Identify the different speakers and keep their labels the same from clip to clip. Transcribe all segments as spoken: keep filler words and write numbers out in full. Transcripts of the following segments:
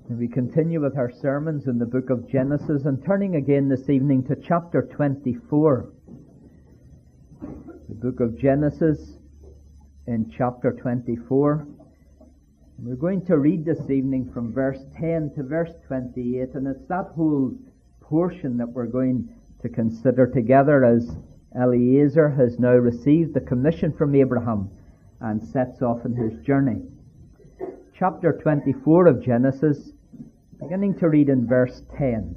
Speaker 1: We continue with our sermons in the book of Genesis, and turning again this evening to chapter twenty-four. The book of Genesis in chapter twenty-four. We're going to read this evening from verse ten to verse twenty-eight, and it's that whole portion that we're going to consider together as Eliezer has now received the commission from Abraham and sets off on his journey. Chapter twenty-four of Genesis, beginning to read in verse ten.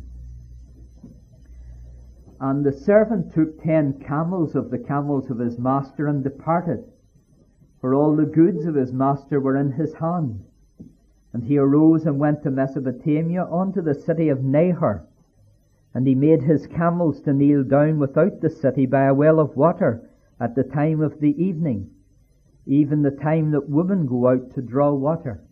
Speaker 1: And the servant took ten camels of the camels of his master and departed, for all the goods of his master were in his hand. And he arose and went to Mesopotamia unto the city of Nahor. And he made his camels to kneel down without the city by a well of water at the time of the evening, even the time that women go out to draw water.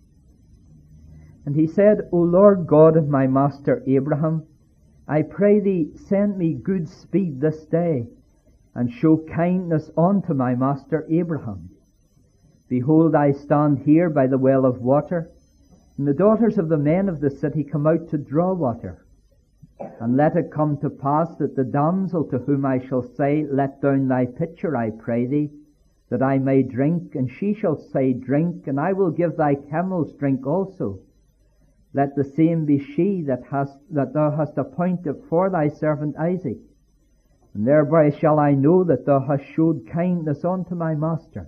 Speaker 1: And he said, O Lord God of my master Abraham, I pray thee, send me good speed this day, and show kindness unto my master Abraham. Behold, I stand here by the well of water, and the daughters of the men of the city come out to draw water. And let it come to pass that the damsel to whom I shall say, Let down thy pitcher, I pray thee, that I may drink, and she shall say, Drink, and I will give thy camels drink also. Let the same be she that hast that thou hast appointed for thy servant Isaac. And thereby shall I know that thou hast showed kindness unto my master.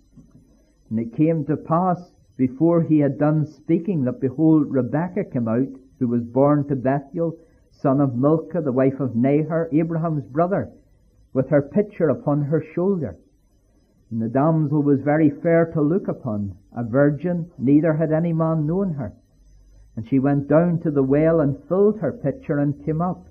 Speaker 1: And it came to pass, before he had done speaking, that behold, Rebekah came out, who was born to Bethuel, son of Milcah, the wife of Nahor, Abraham's brother, with her pitcher upon her shoulder. And the damsel was very fair to look upon, a virgin, neither had any man known her. And she went down to the well and filled her pitcher and came up.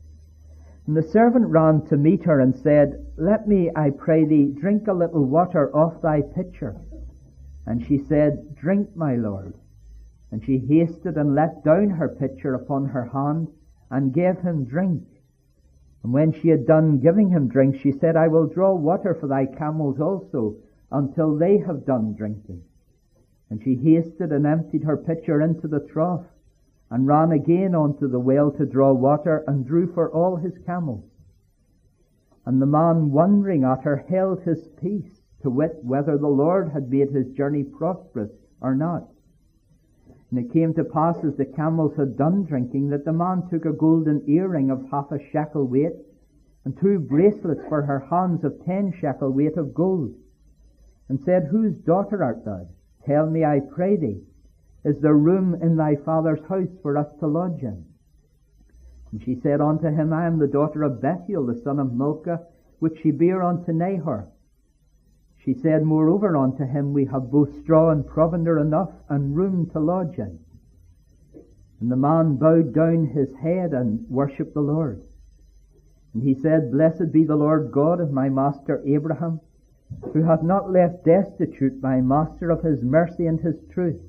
Speaker 1: And the servant ran to meet her and said, Let me, I pray thee, drink a little water off thy pitcher. And she said, Drink, my lord. And she hasted and let down her pitcher upon her hand and gave him drink. And when she had done giving him drink, she said, I will draw water for thy camels also, until they have done drinking. And she hasted and emptied her pitcher into the trough, and ran again unto the well to draw water, and drew for all his camels. And the man, wondering at her, held his peace, to wit, whether the Lord had made his journey prosperous or not. And it came to pass, as the camels had done drinking, that the man took a golden earring of half a shekel weight, and two bracelets for her hands of ten shekel weight of gold, and said, Whose daughter art thou? Tell me, I pray thee, is there room in thy father's house for us to lodge in? And she said unto him, I am the daughter of Bethuel, the son of Milcah, which she bare unto Nahor. She said moreover unto him, We have both straw and provender enough, and room to lodge in. And the man bowed down his head and worshipped the Lord. And he said, Blessed be the Lord God of my master Abraham, who hath not left destitute my master of his mercy and his truth.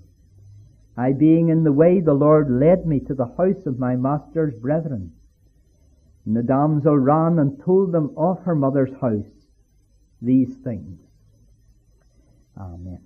Speaker 1: I being in the way, the Lord led me to the house of my master's brethren. And the damsel ran and told them of her mother's house these things. Amen.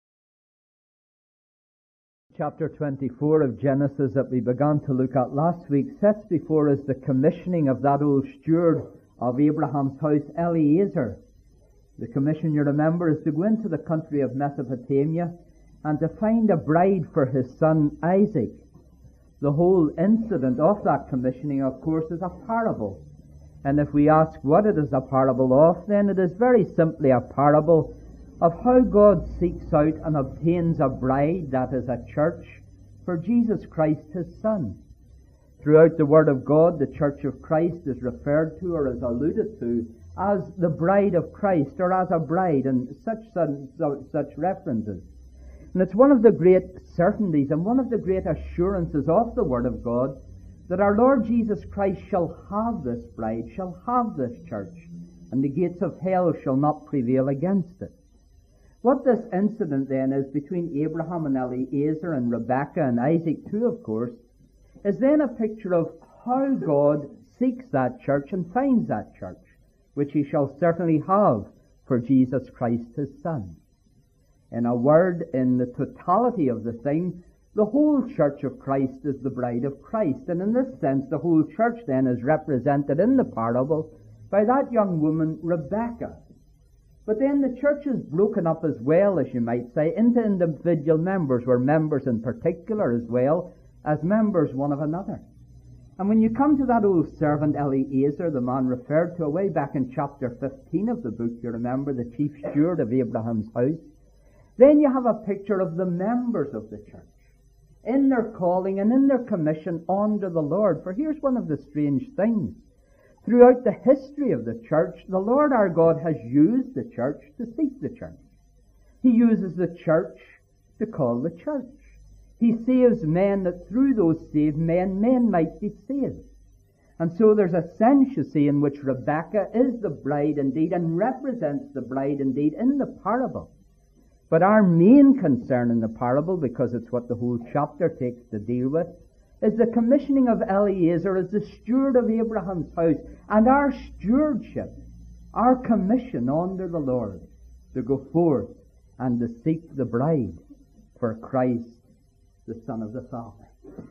Speaker 1: Chapter twenty-four of Genesis that we began to look at last week sets before us the commissioning of that old steward of Abraham's house, Eliezer. The commission, you remember, is to go into the country of Mesopotamia and to find a bride for his son Isaac. The whole incident of that commissioning, of course, is a parable. And if we ask what it is a parable of, then it is very simply a parable of how God seeks out and obtains a bride, that is a church, for Jesus Christ his Son. Throughout the Word of God, the Church of Christ is referred to or is alluded to as the bride of Christ, or as a bride, and such, such, such references. And it's one of the great certainties and one of the great assurances of the Word of God that our Lord Jesus Christ shall have this bride, shall have this church, and the gates of hell shall not prevail against it. What this incident then is between Abraham and Eliezer and Rebekah and Isaac too, of course, is then a picture of how God seeks that church and finds that church, which he shall certainly have for Jesus Christ his Son. In a word, in the totality of the thing, The whole church of Christ is the bride of Christ, and in this sense the whole church then is represented in the parable by that young woman Rebecca. But then the church is broken up as well, as you might say, into individual members, where members in particular as well as members one of another. And when you come to that old servant Eliezer, the man referred to away back in chapter fifteen of the book, you remember, the chief steward of Abraham's house, then you have a picture of the members of the church in their calling and in their commission under the Lord. For here's one of the strange things. Throughout the history of the church, the Lord our God has used the church to seek the church. He uses the church to call the church. He saves men that through those saved men, men might be saved. And so there's a sense, you see, in which Rebecca is the bride indeed and represents the bride indeed in the parable. But our main concern in the parable, because it's what the whole chapter takes to deal with, is the commissioning of Eliezer as the steward of Abraham's house, and our stewardship, our commission under the Lord, to go forth and to seek the bride for Christ, the Son of the Father.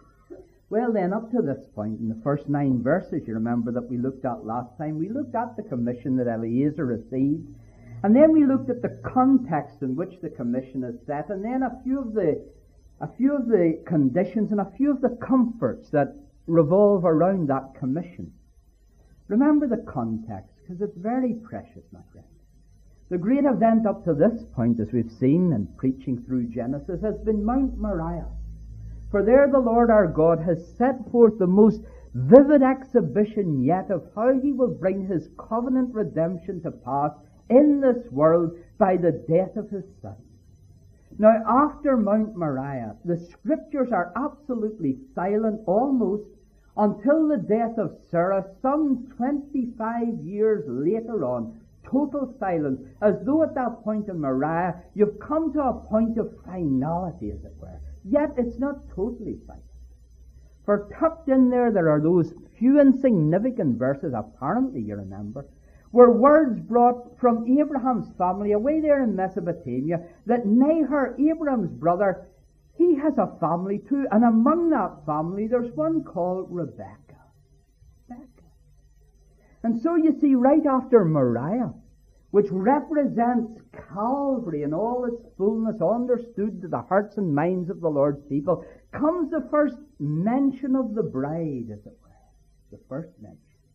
Speaker 1: Well then, up to this point, in the first nine verses, you remember that we looked at last time, we looked at the commission that Eliezer received, and then we looked at the context in which the commission is set, and then a few of the a few of the conditions and a few of the comforts that revolve around that commission. Remember the context, because it's very precious, my friend. The great event up to this point, as we've seen in preaching through Genesis, has been Mount Moriah. For there the Lord our God has set forth the most vivid exhibition yet of how he will bring his covenant redemption to pass in this world by the death of his Son. Now, after Mount Moriah, the Scriptures are absolutely silent almost until the death of Sarah, some twenty-five years later on. Total silence, as though at that point in Moriah, you've come to a point of finality, as it were. Yet it's not totally silent. For tucked in there, there are those few insignificant verses, apparently, you remember, were words brought from Abraham's family away there in Mesopotamia, that Nahor, Abraham's brother, he has a family too, and among that family there's one called Rebecca. Rebecca. And so you see, right after Moriah, which represents Calvary in all its fullness, understood to the hearts and minds of the Lord's people, comes the first mention of the bride, as it were. The first mention.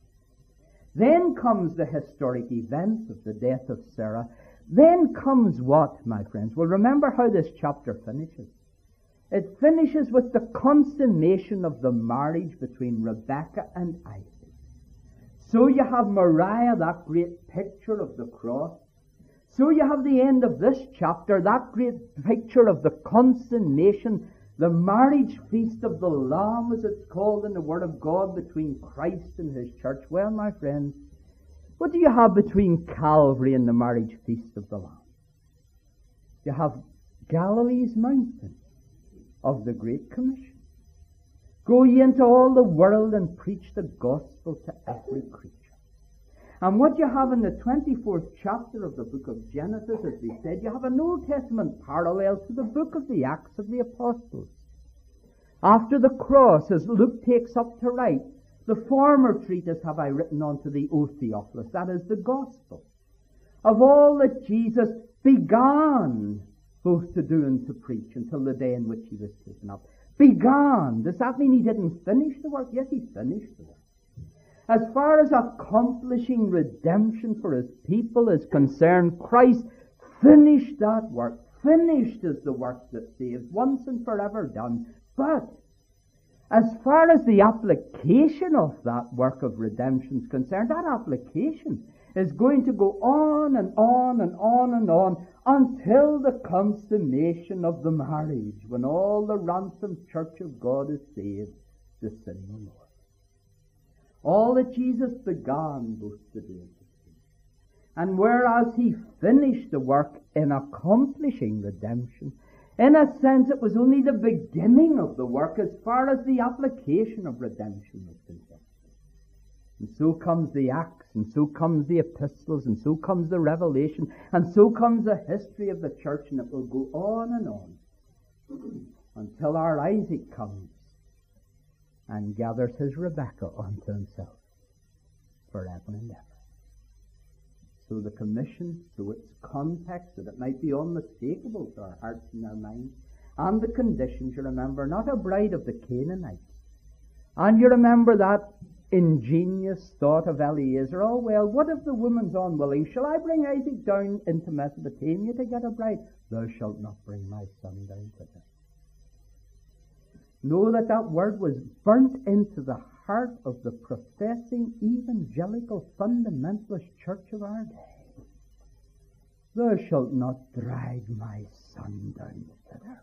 Speaker 1: Then comes the historic events of the death of Sarah. Then comes what, my friends? Well, remember how this chapter finishes. It finishes with the consummation of the marriage between Rebecca and Isaac. So you have Moriah, that great picture of the cross. So you have the end of this chapter, that great picture of the consummation, the marriage feast of the Lamb, as it's called in the Word of God, between Christ and his church. Well, my friends, what do you have between Calvary and the marriage feast of the Lamb? You have Galilee's mountain of the Great Commission. Go ye into all the world and preach the gospel to every creature. And what you have in the twenty-fourth chapter of the book of Genesis, as we said, you have an Old Testament parallel to the book of the Acts of the Apostles. After the cross, as Luke takes up to write, the former treatise have I written unto thee, O Theophilus, that is the gospel, of all that Jesus began both to do and to preach until the day in which he was taken up. Began. Does that mean he didn't finish the work? Yes, he finished the work. As far as accomplishing redemption for his people is concerned, Christ finished that work. Finished is the work that saves, once and forever done. But as far as the application of that work of redemption is concerned, that application is going to go on and on and on and on until the consummation of the marriage, when all the ransomed church of God is saved to sin no more. All that Jesus began both to do and to teach. And whereas he finished the work in accomplishing redemption, in a sense it was only the beginning of the work as far as the application of redemption was concerned. And so comes the Acts, and so comes the epistles, and so comes the Revelation, and so comes the history of the church, and it will go on and on until our Isaac comes and gathers his Rebekah unto himself forever and ever. So the commission, so its context, that it might be unmistakable to our hearts and our minds, and the conditions, you remember, not a bride of the Canaanites. And you remember that ingenious thought of Eliezer, oh well, what if the woman's unwilling? Shall I bring Isaac down into Mesopotamia to get a bride? Thou shalt not bring my son down to her. Know that that word was burnt into the heart of the professing evangelical fundamentalist church of our day. Thou shalt not drag my son down thither.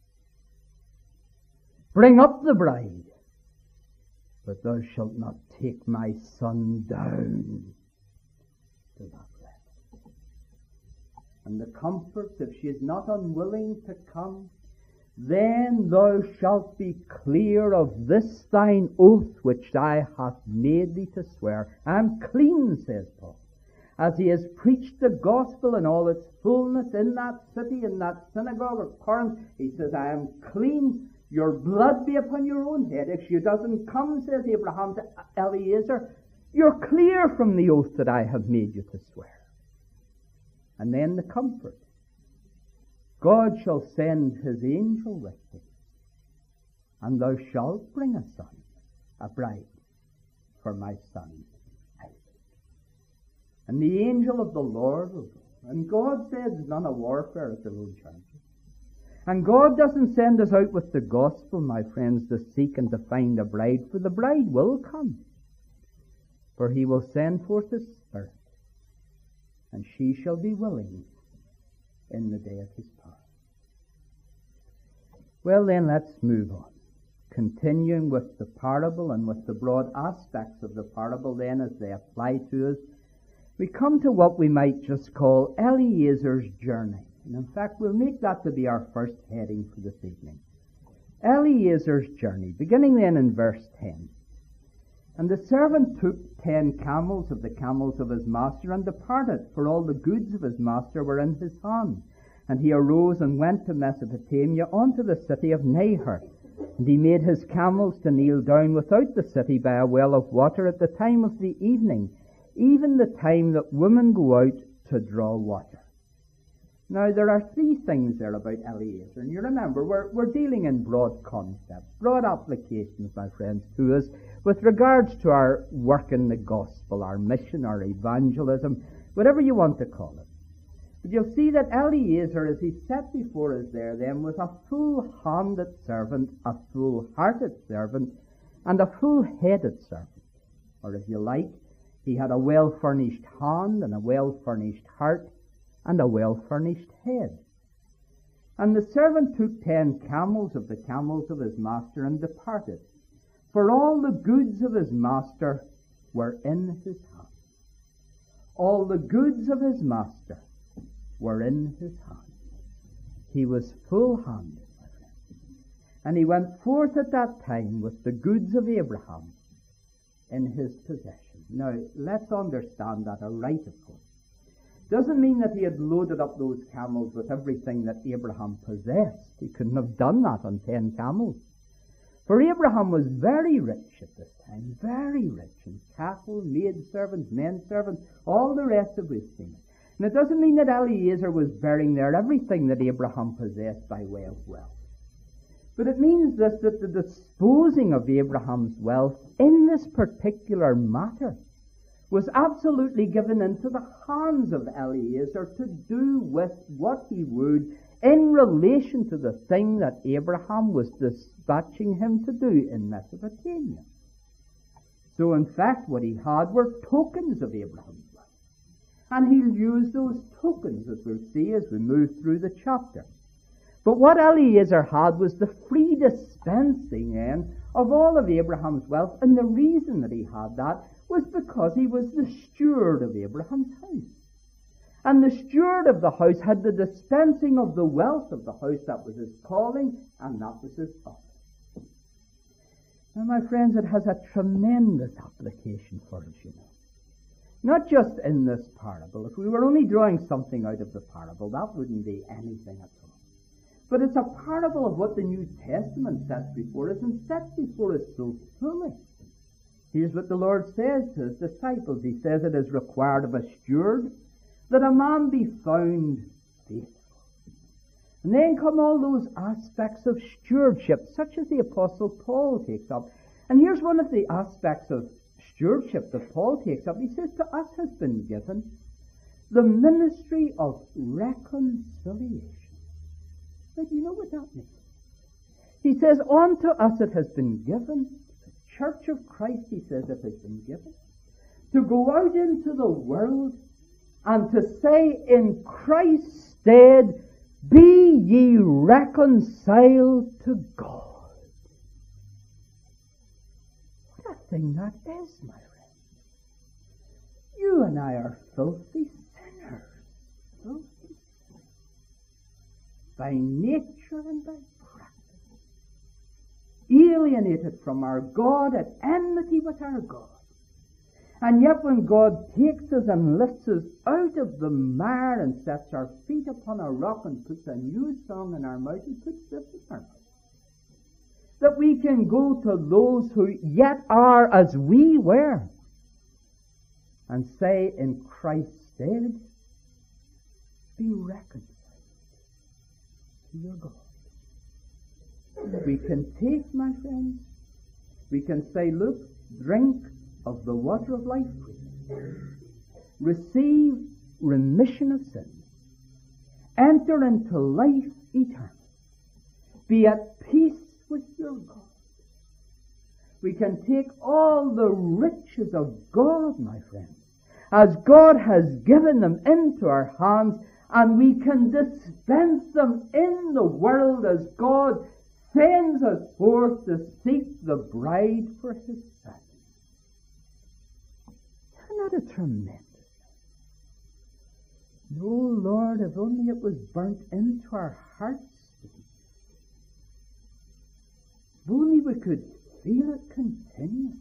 Speaker 1: Bring up the bride, but thou shalt not take my son down to that level. And the comfort, if she is not unwilling to come, then thou shalt be clear of this thine oath which I have made thee to swear. I am clean, says Paul, as he has preached the gospel in all its fullness in that city, in that synagogue of Corinth. He says, I am clean. Your blood be upon your own head. If she doesn't come, says Abraham to Eliezer, you're clear from the oath that I have made you to swear. And then the comfort. God shall send his angel with thee, and thou shalt bring a son, a bride, for my son Isaac. And the angel of the Lord will go. And God says it's none of warfare at the road charges. And God doesn't send us out with the gospel, my friends, to seek and to find a bride, for the bride will come. For he will send forth his Spirit, and she shall be willing in the day of his power. Well then, let's move on. Continuing with the parable and with the broad aspects of the parable then as they apply to us, we come to what we might just call Eliezer's journey. And in fact, we'll make that to be our first heading for this evening. Eliezer's journey, beginning then in verse ten. And the servant took ten camels of the camels of his master and departed, for all the goods of his master were in his hand. And he arose and went to Mesopotamia unto the city of Nahor. And he made his camels to kneel down without the city by a well of water at the time of the evening, even the time that women go out to draw water. Now, there are three things there about Eliezer. And you remember, we're, we're dealing in broad concepts, broad applications, my friends, to us with regards to our work in the gospel, our mission, our evangelism, whatever you want to call it. But you'll see that Eliezer, as he's set before us there then, was a full-handed servant, a full-hearted servant, and a full-headed servant. Or if you like, he had a well-furnished hand and a well-furnished heart and a well-furnished head. And the servant took ten camels of the camels of his master and departed, for all the goods of his master were in his hand. All the goods of his master were in his hand. He was full-handed, my friend. And he went forth at that time with the goods of Abraham in his possession. Now, let's understand that aright, of course. Doesn't mean that he had loaded up those camels with everything that Abraham possessed. He couldn't have done that on ten camels. For Abraham was very rich at this time, very rich in cattle, maidservants, menservants, all the rest of his things. And it doesn't mean that Eliezer was bearing there everything that Abraham possessed by way of wealth. But it means this, that the disposing of Abraham's wealth in this particular matter was absolutely given into the hands of Eliezer to do with what he would in relation to the thing that Abraham was dispatching him to do in Mesopotamia. So in fact what he had were tokens of Abraham's wealth. And he'll use those tokens, as we'll see as we move through the chapter. But what Eliezer had was the free dispensing then of all of Abraham's wealth, and the reason that he had that was because he was the steward of Abraham's house. And the steward of the house had the dispensing of the wealth of the house. That was his calling, and that was his office. Now, my friends, it has a tremendous application for us, you know. Not just in this parable. If we were only drawing something out of the parable, that wouldn't be anything at all. But it's a parable of what the New Testament sets before us, and sets before us so fully. Here's what the Lord says to his disciples. He says it is required of a steward that a man be found faithful. And then come all those aspects of stewardship, such as the Apostle Paul takes up. And here's one of the aspects of stewardship that Paul takes up. He says, to us has been given the ministry of reconciliation. Now, do you know what that means? He says, unto us it has been given, the Church of Christ, he says, it has been given, to go out into the world and to say, in Christ's stead, be ye reconciled to God. What a thing that is, my friend. You and I are filthy sinners. Filthy sinners. By nature and by practice. Alienated from our God, at enmity with our God. And yet when God takes us and lifts us out of the mire and sets our feet upon a rock and puts a new song in our mouth, he puts this in our mouth. That we can go to those who yet are as we were and say, in Christ's stead, be reconciled to your God. We can take, my friends, we can say, look, drink of the water of life freely. Receive remission of sins. Enter into life eternal. Be at peace with your God. We can take all the riches of God, my friends, as God has given them into our hands, and we can dispense them in the world as God sends us forth to seek the bride for his son. Isn't that a tremendous thing? No, Lord, if only it was burnt into our hearts. If only we could feel it continuously.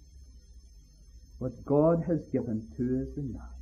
Speaker 1: What God has given to us in that.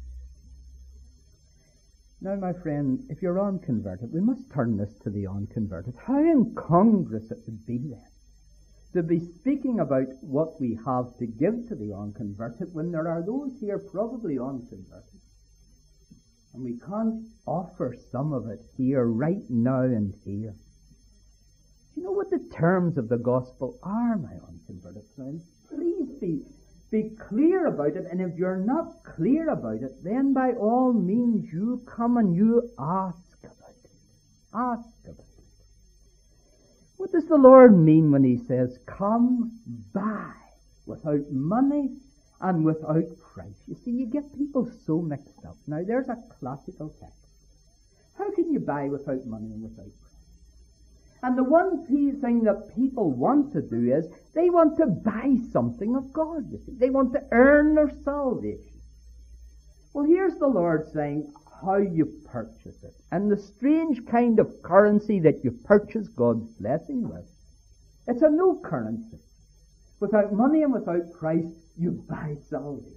Speaker 1: Now, my friend, if you're unconverted, we must turn this to the unconverted. How incongruous it would be then to be speaking about what we have to give to the unconverted when there are those here probably unconverted. And we can't offer some of it here, right now and here. Do you know what the terms of the gospel are, my unconverted friends? Please be, be clear about it. And if you're not clear about it, then by all means you come and you ask about it. Ask about it. What does the Lord mean when he says, come buy without money and without price? You see, you get people so mixed up. Now, there's a classical text. How can you buy without money and without price? And the one key thing that people want to do is they want to buy something of God. You see, they want to earn their salvation. Well, here's the Lord saying how you purchase it, and the strange kind of currency that you purchase God's blessing with. It's a no currency. Without money and without price, you buy salvation.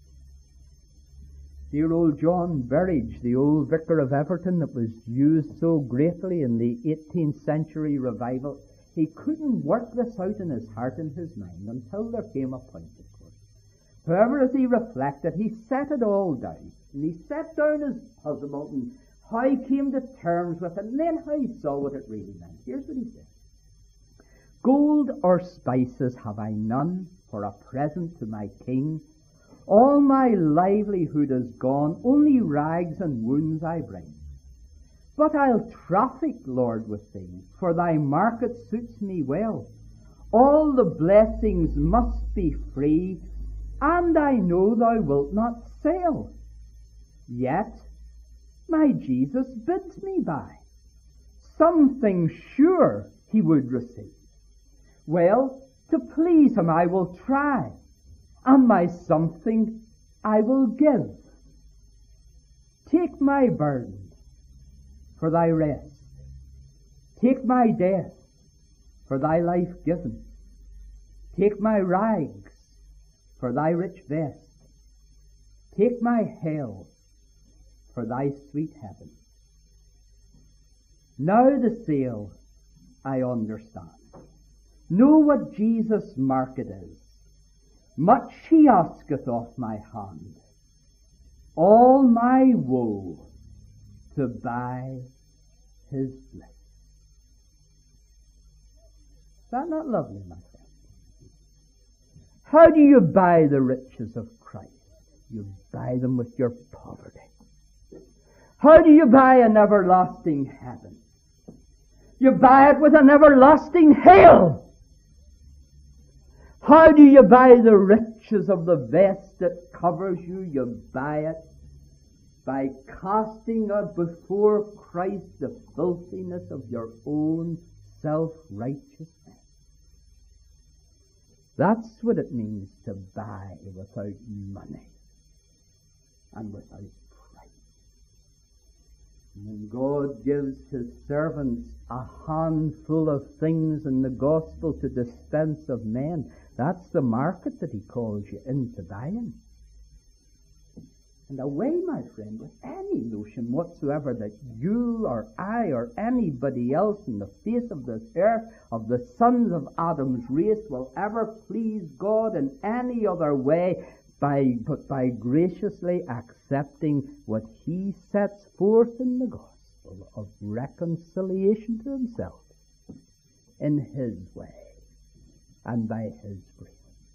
Speaker 1: Dear old John Burridge, the old vicar of Everton that was used so greatly in the eighteenth century revival, he couldn't work this out in his heart and his mind until there came a point, of course. However, as he reflected, he set it all down. And he set down his puzzlement and how he came to terms with it, and then how he saw what it really meant. Here's what he said. Gold or spices have I none for a present to my king. All my livelihood is gone, only rags and wounds I bring. But I'll traffic, Lord, with thee, for thy market suits me well. All the blessings must be free, and I know thou wilt not sell. Yet my Jesus bids me buy something sure he would receive. Well, to please him I will try, and my something I will give. Take my burden for thy rest. Take my death for thy life given. Take my rags for thy rich vest. Take my hell for thy sweet heaven.
Speaker 2: Now the sale, I understand. Know what Jesus' market is. Much he asketh of my hand. All my woe to buy his bliss. Is that not lovely, my friend? How do you buy the riches of Christ? You buy them with your poverty. How do you buy an everlasting heaven? You buy it with an everlasting hell. How do you buy the riches of the vest that covers you? You buy it by casting out before Christ the filthiness of your own self-righteousness. That's what it means to buy without money and without price. And when God gives his servants a handful of things in the gospel to dispense of men, that's the market that he calls you into buying. And away, my friend, with any notion whatsoever that you or I or anybody else in the face of this earth, of the sons of Adam's race, will ever please God in any other way by, but by graciously accepting what he sets forth in the gospel of reconciliation to himself in his way and by his grace.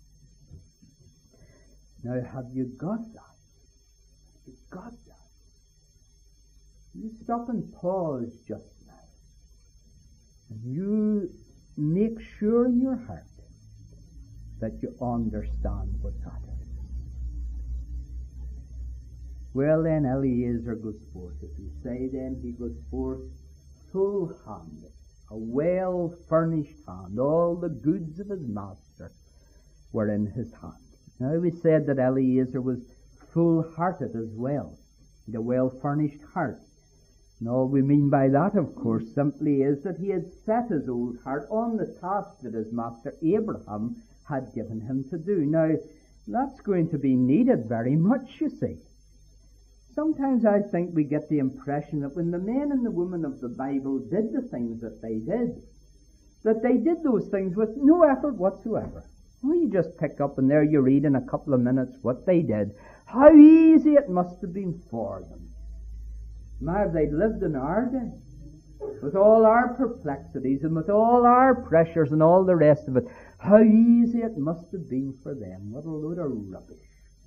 Speaker 2: Now, have you got that? Have you got that? You stop and pause just now, and you make sure in your heart that you understand what that is. Well, then Eliezer goes forth. If you say then he goes forth full-handed, a well-furnished hand. All the goods of his master were in his hand. Now we said that Eliezer was full-hearted as well. He had a well-furnished heart. And all we mean by that, of course, simply is that he had set his old heart on the task that his master Abraham had given him to do. Now, that's going to be needed very much, you see. Sometimes I think we get the impression that when the men and the women of the Bible did the things that they did, that they did those things with no effort whatsoever. Well, you just pick up and there you read in a couple of minutes what they did. How easy it must have been for them. Now, if they'd lived in our day, with all our perplexities and with all our pressures and all the rest of it, how easy it must have been for them. What a load of rubbish.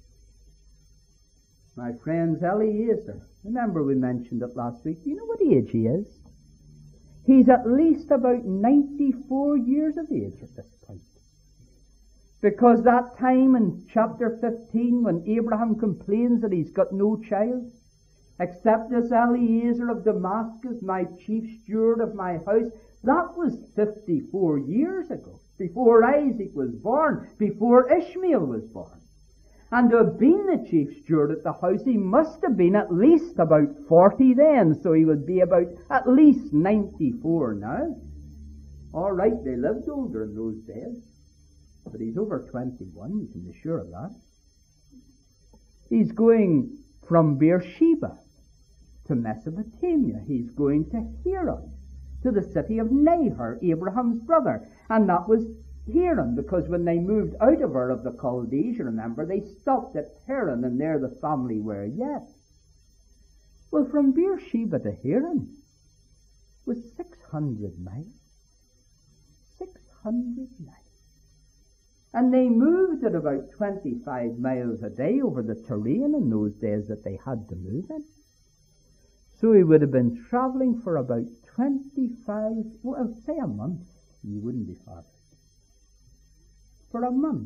Speaker 2: My friends, Eliezer, remember we mentioned it last week. You know what age he is? He's at least about ninety-four years of age at this point. Because that time in chapter fifteen, when Abraham complains that he's got no child, except this Eliezer of Damascus, my chief steward of my house, that was fifty-four years ago, before Isaac was born, before Ishmael was born. And to have been the chief steward at the house, he must have been at least about forty then, so he would be about at least ninety-four now. All right, they lived older in those days, but he's over twenty-one, you can be sure of that. He's going from Beersheba to Mesopotamia. He's going to Haran, to the city of Nahor, Abraham's brother, and that was Haran, because when they moved out of Ur of the Chaldees, you remember, they stopped at Haran, and there the family were yet. Well, from Beersheba to Haran was six hundred miles. six hundred miles. And they moved at about twenty-five miles a day over the terrain in those days that they had to move in. So he would have been traveling for about twenty-five, well, say a month. You wouldn't be far. For a month,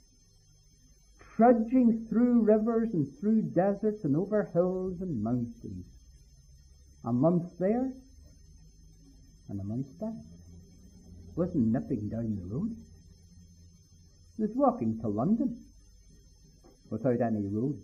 Speaker 2: trudging through rivers and through deserts and over hills and mountains. A month there and a month back. Wasn't nipping down the road. He was walking to London without any roads.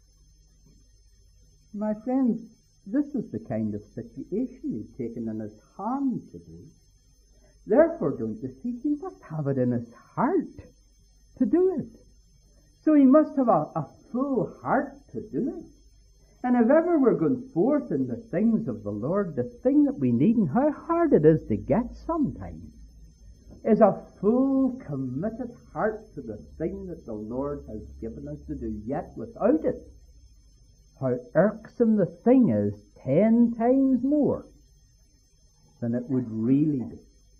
Speaker 2: My friends, this is the kind of situation he's taken in his hand to do. Therefore, don't you see, he must have it in his heart to do it. So he must have a, a full heart to do it. And if ever we're going forth in the things of the Lord, the thing that we need, and how hard it is to get sometimes, is a full, committed heart to the thing that the Lord has given us to do. Yet without it, how irksome the thing is ten times more than it would really be.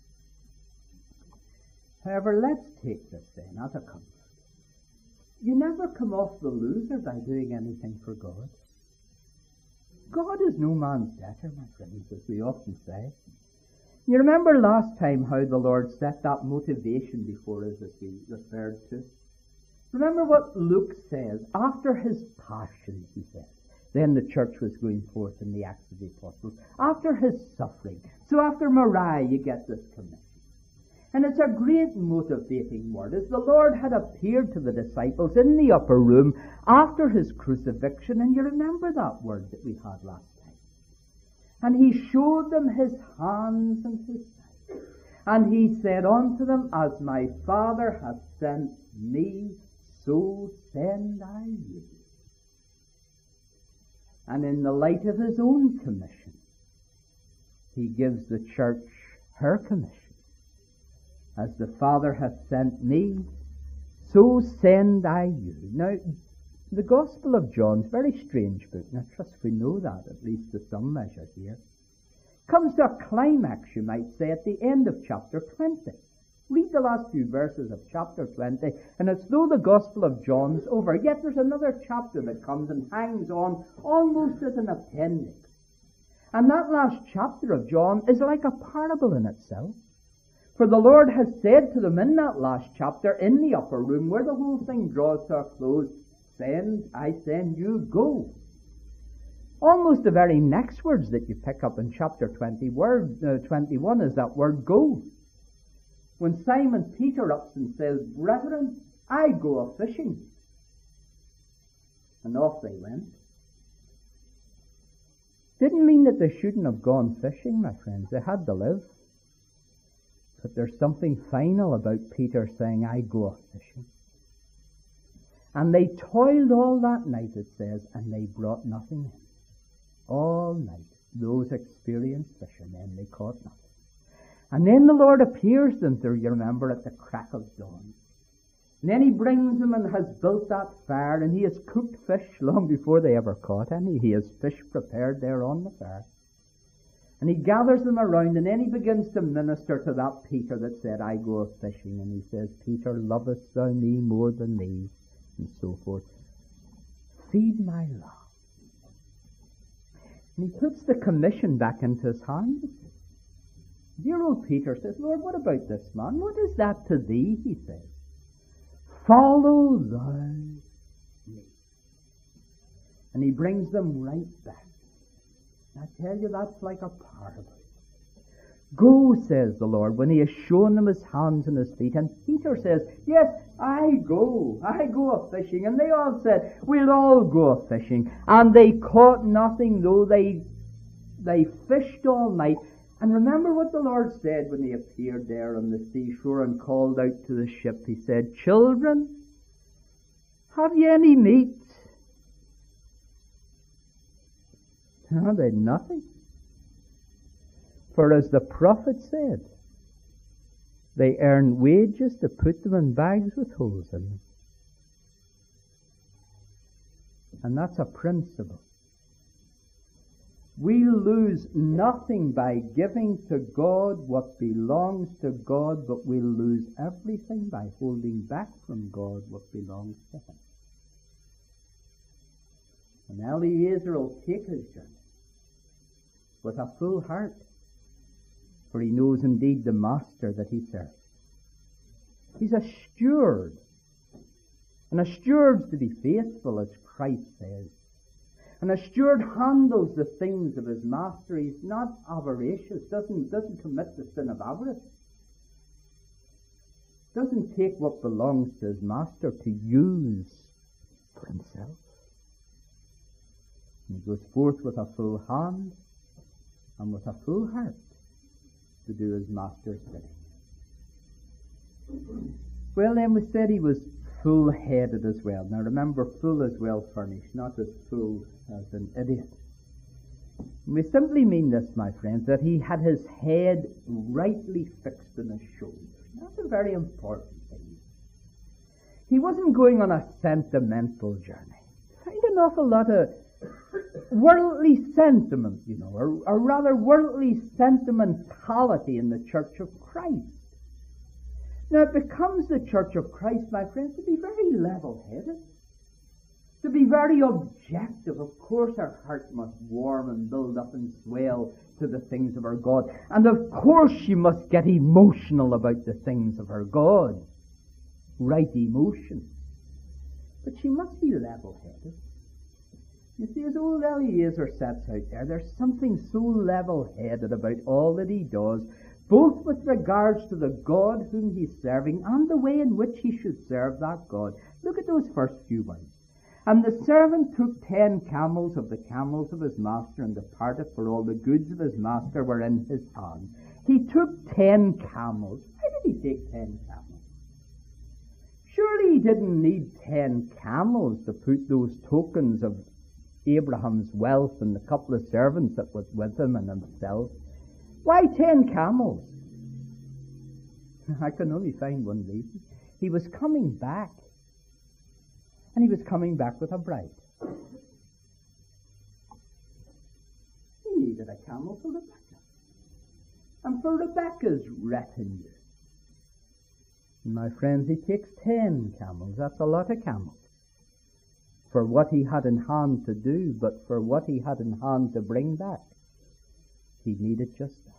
Speaker 2: However, let's take this then as a comfort. You never come off the loser by doing anything for God. God is no man's debtor, my friends, as we often say. You remember last time how the Lord set that motivation before us, as we referred to. Remember what Luke says, after his passion, he says. Then the church was going forth in the Acts of the Apostles. After his suffering. So after Moriah, you get this commission. And it's a great motivating word. As the Lord had appeared to the disciples in the upper room after his crucifixion, and you remember that word that we had last time. And he showed them his hands and his side. And he said unto them, As my Father hath sent me, so send I you. And in the light of his own commission, he gives the church her commission. As the Father hath sent me, so send I you. Now, the Gospel of John's a very strange book, and I trust we know that, at least to some measure here. Comes to a climax, you might say, at the end of chapter twenty. Read the last few verses of chapter twenty, and it's though the Gospel of John's over, yet there's another chapter that comes and hangs on almost as an appendix. And that last chapter of John is like a parable in itself. For the Lord has said to them in that last chapter, in the upper room, where the whole thing draws to a close, Send, I send you, go. Almost the very next words that you pick up in chapter twenty, word, uh, twenty-one is that word go. When Simon Peter ups and says, Brethren, I go a-fishing. And off they went. Didn't mean that they shouldn't have gone fishing, my friends. They had to live. But there's something final about Peter saying, I go a-fishing. And they toiled all that night, it says, and they brought nothing in. All night, those experienced fishermen, they caught nothing. And then the Lord appears to them, you remember, at the crack of dawn. And then he brings them and has built that fire, and he has cooked fish long before they ever caught any. He has fish prepared there on the fire. And he gathers them around, and then he begins to minister to that Peter that said, I go a-fishing. And he says, Peter, lovest thou me more than these? And so forth. Feed my love. And he puts the commission back into his hand. Dear old Peter says, Lord, what about this man? What is that to thee? He says, follow thou me. And he brings them right back. I tell you, that's like a parable. Go, says the Lord, when he has shown them his hands and his feet. And Peter says, yes, I go. I go a-fishing. And they all said, we'll all go a-fishing. And they caught nothing, though they, they fished all night. And remember what the Lord said when he appeared there on the seashore and called out to the ship. He said, children, have ye any meat? No, they had nothing. For as the prophet said, they earn wages to put them in bags with holes in them. And that's a principle. We lose nothing by giving to God what belongs to God, but we'll lose everything by holding back from God what belongs to him. And Eliezer will take his journey with a full heart, for he knows indeed the master that he serves. He's a steward, and a steward's to be faithful, as Christ says. And a steward handles the things of his master. He's not avaricious, doesn't, doesn't commit the sin of avarice. Doesn't take what belongs to his master to use for himself. And he goes forth with a full hand and with a full heart to do his master's bidding. Well, then we said he was full-headed as well. Now remember, full as well furnished, not as full as an idiot. We simply mean this, my friends, that he had his head rightly fixed on his shoulders. That's a very important thing. He wasn't going on a sentimental journey. Find an awful lot of worldly sentiment, you know, or, or rather worldly sentimentality in the Church of Christ. Now it becomes the Church of Christ, my friends, to be very level-headed, to be very objective. Of course our heart must warm and build up and swell to the things of our God. And of course she must get emotional about the things of her God. Right emotion. But she must be level-headed. You see, as old Eliezer sets out there, there's something so level-headed about all that he does, both with regards to the God whom he's serving and the way in which he should serve that God. Look at those first few words. And the servant took ten camels of the camels of his master and departed, for all the goods of his master were in his hand. He took ten camels. Why did he take ten camels? Surely he didn't need ten camels to put those tokens of Abraham's wealth and the couple of servants that was with him and himself. Why ten camels? I can only find one reason. He was coming back. And he was coming back with a bride. He needed a camel for Rebecca. And for Rebecca's retinue. My friends, he takes ten camels. That's a lot of camels. For what he had in hand to do, but for what he had in hand to bring back, he needed just that.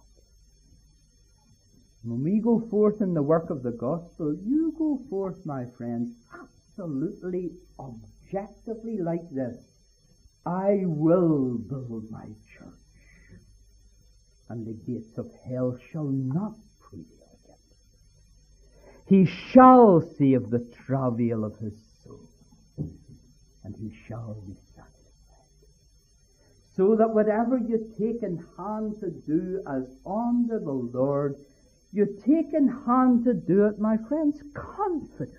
Speaker 2: When we go forth in the work of the gospel, you go forth, my friends, absolutely, objectively like this. I will build my church, and the gates of hell shall not prevail against it. He shall save the travail of his soul, and he shall be satisfied. So that whatever you take in hand to do as unto the Lord, you take in hand to do it, my friends, confidently,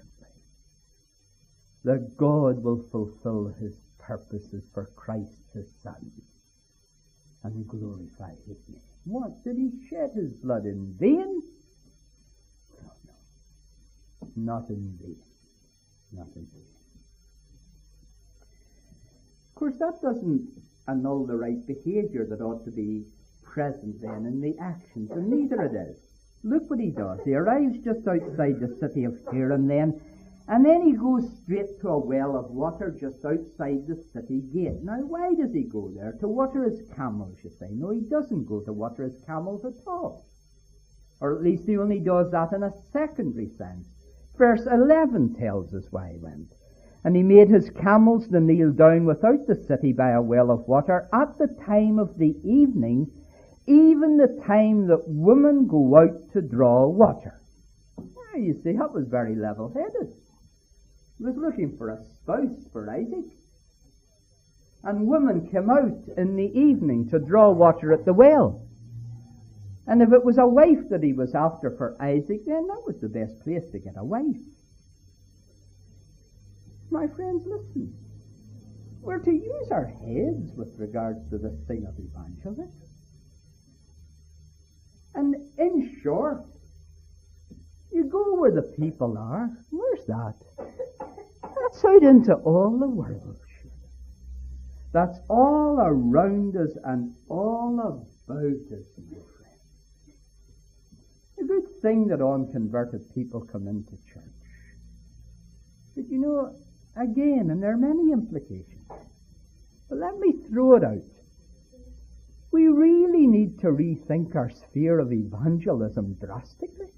Speaker 2: that God will fulfill his purposes for Christ his Son and glorify his name. What? Did he shed his blood in vain? No, no. Not in vain. Not in vain. Of course, that doesn't annul the right behavior that ought to be present then in the actions, and neither it is. Look what he does. He arrives just outside the city of Haran then, and then he goes straight to a well of water just outside the city gate. Now, why does he go there? To water his camels, you say. No, he doesn't go to water his camels at all. Or at least he only does that in a secondary sense. Verse eleven tells us why he went. And he made his camels to kneel down without the city by a well of water at the time of the evening, even the time that women go out to draw water. Now, you see, that was very level-headed. He was looking for a spouse for Isaac. And women came out in the evening to draw water at the well. And if it was a wife that he was after for Isaac, then that was the best place to get a wife. My friends, listen. We're to use our heads with regards to this thing of evangelism. And in short, you go where the people are. Where's that? That's out into all the world. That's all around us and all about us, my friend. A good thing that unconverted people come into church. But you know, again, and there are many implications, but let me throw it out. We really need to rethink our sphere of evangelism drastically.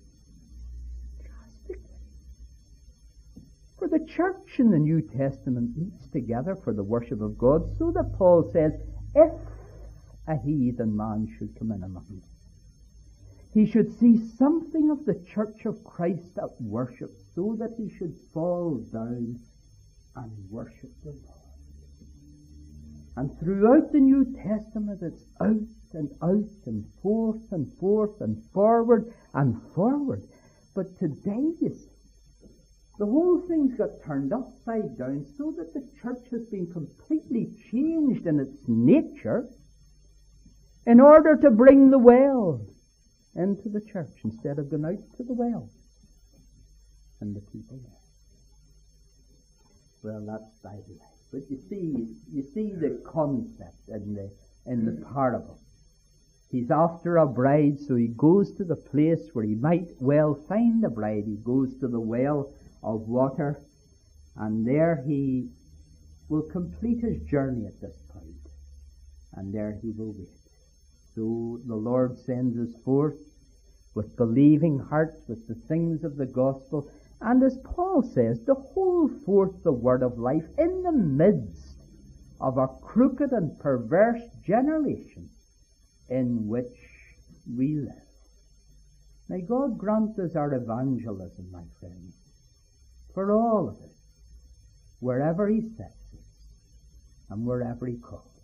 Speaker 2: For the church in the New Testament meets together for the worship of God, so that Paul says, if a heathen man should come in among you, he should see something of the church of Christ at worship, so that he should fall down and worship the Lord. And throughout the New Testament, it's out and out and forth and forth and forward and forward. But today, you see, The whole thing's got turned upside down so that the church has been completely changed in its nature in order to bring the well into the church instead of going out to the well and the people there. Well, that's by the way. But you see, you see the concept in the in the parable. He's after a bride, so he goes to the place where he might well find the bride. He goes to the well of water, and there he will complete his journey at this point, and there he will wait. So the Lord sends us forth with believing hearts, with the things of the gospel, and as Paul says, to hold forth the word of life in the midst of a crooked and perverse generation in which we live. May God grant us our evangelism, my friends, for all of us, wherever he sets us and wherever he calls us.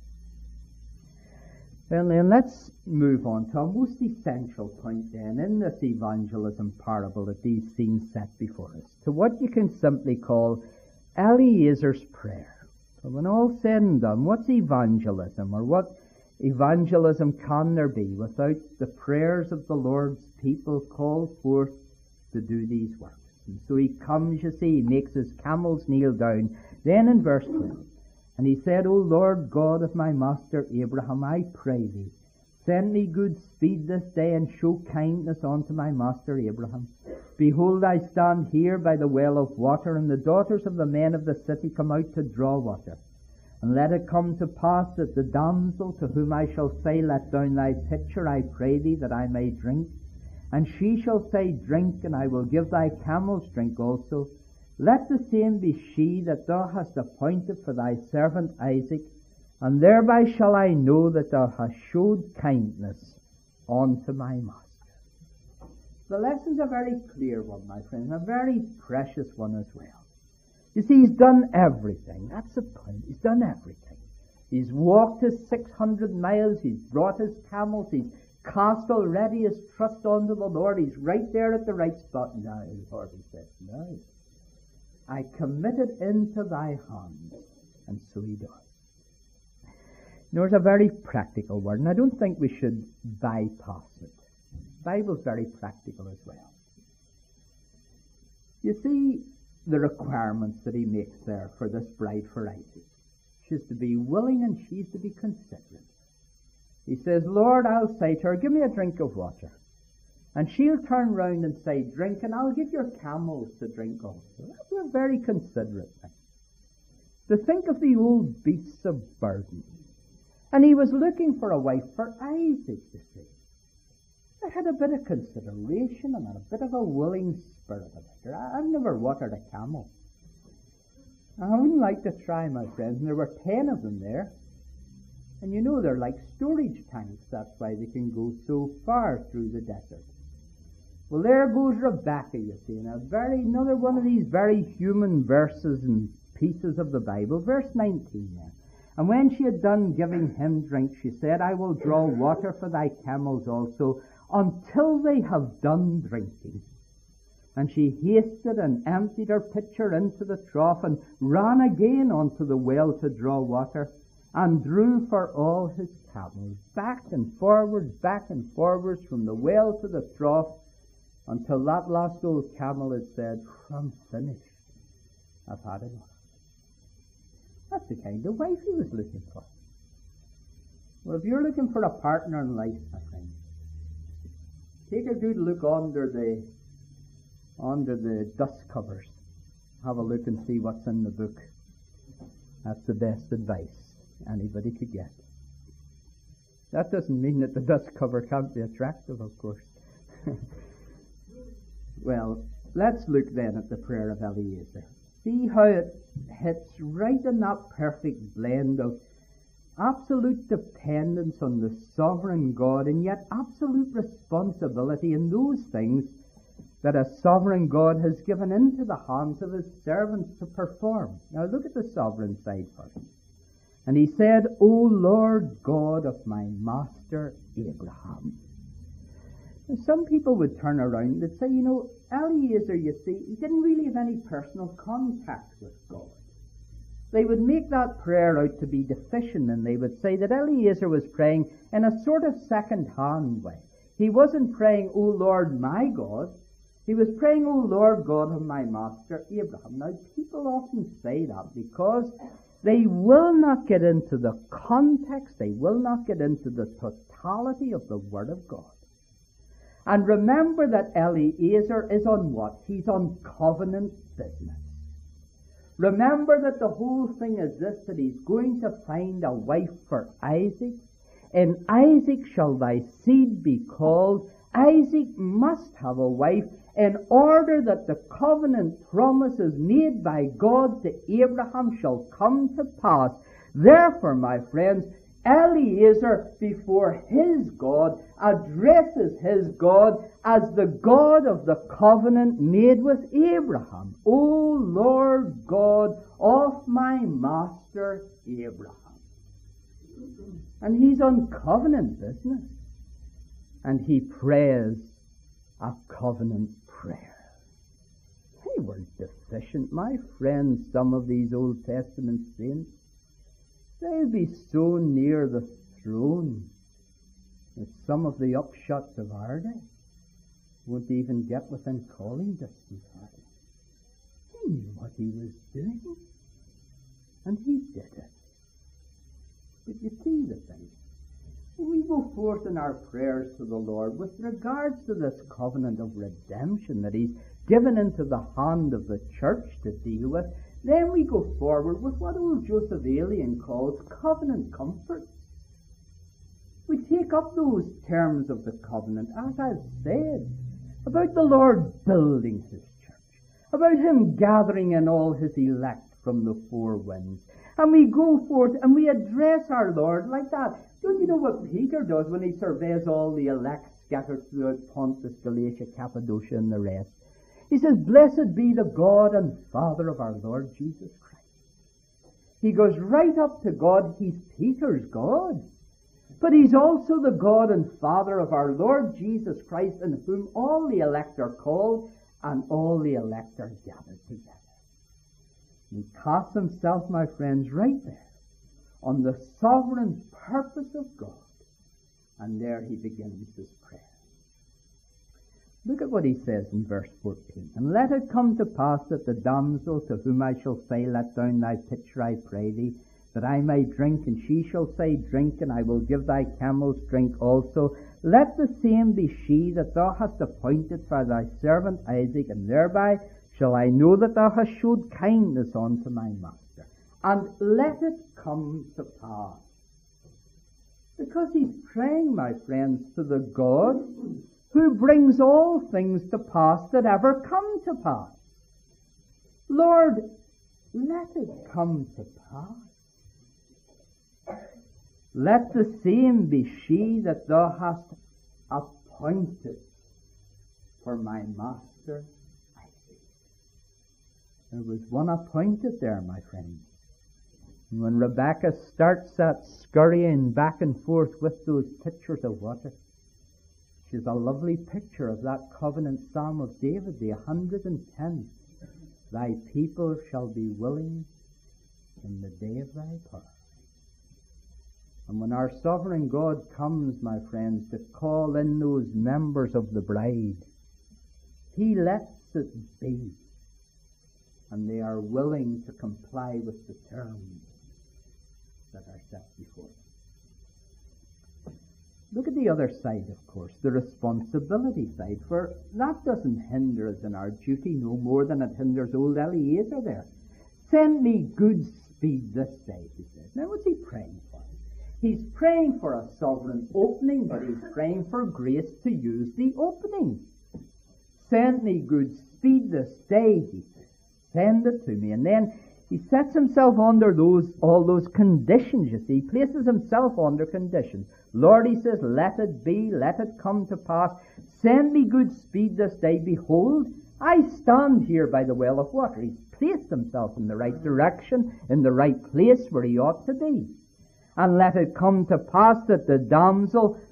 Speaker 2: Well, then, let's move on to a most essential point then in this evangelism parable that these scenes set before us, to what you can simply call Eliezer's prayer. So when all's said and done, what's evangelism, or what evangelism can there be without the prayers of the Lord's people called forth to do these works? And so he comes, you see, he makes his camels kneel down. Then in verse twelve, and he said, O Lord God of my master Abraham, I pray thee, send me good speed this day, and show kindness unto my master Abraham. Behold, I stand here by the well of water, and the daughters of the men of the city come out to draw water. And let it come to pass that the damsel to whom I shall say, Let down thy pitcher, I pray thee, that I may drink. And she shall say, Drink, and I will give thy camels drink also. Let the same be she that thou hast appointed for thy servant Isaac, and thereby shall I know that thou hast showed kindness unto my master. The lesson's a very clear one, my friends, a very precious one as well. You see, he's done everything. That's the point. He's done everything. He's walked his six hundred miles. He's brought his camels. He's cast already his trust unto the Lord. He's right there at the right spot. Now, Lord, he says, now, I commit it into thy hands. And so he does. Now, it's a very practical word, and I don't think we should bypass it. The Bible's very practical as well. You see the requirements that he makes there for this bride for Isaac. She's to be willing and she's to be considerate. He says, Lord, I'll say to her, give me a drink of water. And she'll turn round and say, drink, and I'll give your camels to drink also. That's a very considerate thing. To think of the old beasts of burden. And he was looking for a wife for Isaac, you see. I had a bit of consideration and a bit of a willing spirit about her. I've never watered a camel. I wouldn't like to try, my friends, and there were ten of them there. And you know they're like storage tanks, that's why they can go so far through the desert. Well, there goes Rebecca, you see, in a very, another one of these very human verses and pieces of the Bible. Verse nineteen there. And when she had done giving him drink, she said, I will draw water for thy camels also, until they have done drinking. And she hasted and emptied her pitcher into the trough, and ran again unto the well to draw water, and drew for all his camels, back and forwards, back and forwards, from the well to the trough, until that last old camel had said, I'm finished. I've had enough. That's the kind of wife he was looking for. Well, if you're looking for a partner in life, my friend, take a good look under the under the dust covers. Have a look and see what's in the book. That's the best advice anybody could get. That doesn't mean that the dust cover can't be attractive, of course. Well, let's look then at the prayer of Eliezer. See how it hits right in that perfect blend of absolute dependence on the sovereign God, and yet absolute responsibility in those things that a sovereign God has given into the hands of his servants to perform. Now look at the sovereign side first. And he said, O Lord God of my master Abraham. And some people would turn around and say, you know, Eliezer, you see, he didn't really have any personal contact with God. They would make that prayer out to be deficient, and they would say that Eliezer was praying in a sort of second-hand way. He wasn't praying, O Lord, my God. He was praying, O Lord God of my master Abraham. Now, people often say that because they will not get into the context, they will not get into the totality of the Word of God. And remember that Eliezer is on what? He's on covenant business. Remember that the whole thing is this, that he's going to find a wife for Isaac. In Isaac shall thy seed be called. Isaac must have a wife in order that the covenant promises made by God to Abraham shall come to pass. Therefore, my friends, Eliezer before his God addresses his God as the God of the covenant made with Abraham. O Lord God of my master Abraham. And he's on covenant business. And he prays a covenant prayer. They weren't deficient, my friends, some of these Old Testament saints. They'll be so near the throne that some of the upshots of our day won't even get within calling distance of him. He knew what he was doing, and he did it. But you see the thing, we go forth in our prayers to the Lord with regards to this covenant of redemption that he's given into the hand of the church to deal with. Then we go forward with what old Joseph Alien calls covenant comforts. We take up those terms of the covenant, as I've said, about the Lord building his church, about him gathering in all his elect from the four winds. And we go forth and we address our Lord like that. Don't you know what Peter does when he surveys all the elect scattered throughout Pontus, Galatia, Cappadocia, and the rest? He says, Blessed be the God and Father of our Lord Jesus Christ. He goes right up to God. He's Peter's God. But he's also the God and Father of our Lord Jesus Christ, in whom all the elect are called and all the elect are gathered together. He casts himself, my friends, right there on the sovereign purpose of God. And there he begins his prayer. Look at what he says in verse fourteen. And let it come to pass that the damsel to whom I shall say, Let down thy pitcher, I pray thee, that I may drink, and she shall say, Drink, and I will give thy camels drink also. Let the same be she that thou hast appointed for thy servant Isaac, and thereby shall I know that thou hast showed kindness unto my master. And let it come to pass. Because he's praying, my friends, to the God who brings all things to pass that ever come to pass. Lord, let it come to pass. Let the same be she that thou hast appointed for my master Isaac. There was one appointed there, my friends. And when Rebekah starts that scurrying back and forth with those pitchers of water, she's a lovely picture of that covenant psalm of David, the one hundred tenth. Thy people shall be willing in the day of thy power. And when our sovereign God comes, my friends, to call in those members of the bride, he lets it be. And they are willing to comply with the terms that are set before them. Look at the other side, of course, the responsibility side, for that doesn't hinder us in our duty no more than it hinders old Eliezer there. Send me good speed this day, he says. Now what's he praying for? He's praying for a sovereign opening, but he's praying for grace to use the opening. Send me good speed this day, he says. Send it to me. And then he sets himself under those all those conditions, you see. He places himself under conditions. Lord, he says, let it be, let it come to pass. Send me good speed this day. Behold, I stand here by the well of water. He's placed himself in the right direction, in the right place where he ought to be. And let it come to pass that the damsel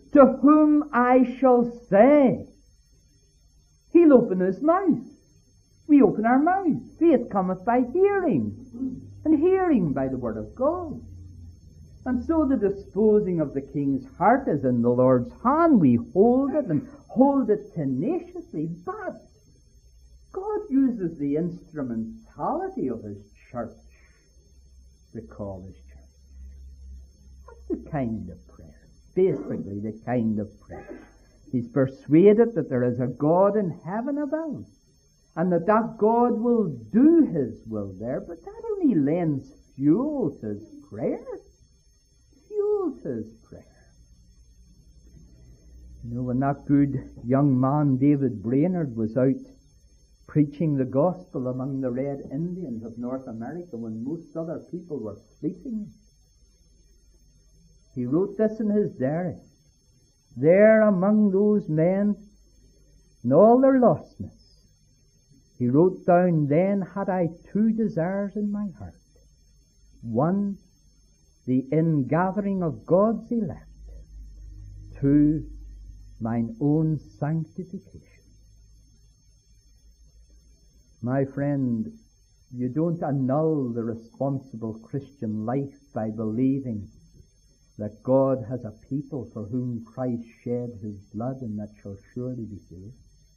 Speaker 2: to whom I shall say. He'll open his mouth. We open our mouth. Faith cometh by hearing, and hearing by the word of God. And so the disposing of the king's heart is in the Lord's hand. We hold it and hold it tenaciously, but God uses the instrumentality of his church to call his church. What's the kind of prayer? Basically, the kind of prayer. He's persuaded that there is a God in heaven above, and that that God will do his will there, but that only lends fuel to his prayer. Fuel to his prayer. You know, when that good young man, David Brainerd, was out preaching the gospel among the Red Indians of North America when most other people were sleeping, he wrote this in his diary. There among those men, in all their lostness, he wrote down, then had I two desires in my heart. One, the ingathering of God's elect. Two, mine own sanctification. My friend, you don't annul the responsible Christian life by believing that God has a people for whom Christ shed his blood and that shall surely be saved.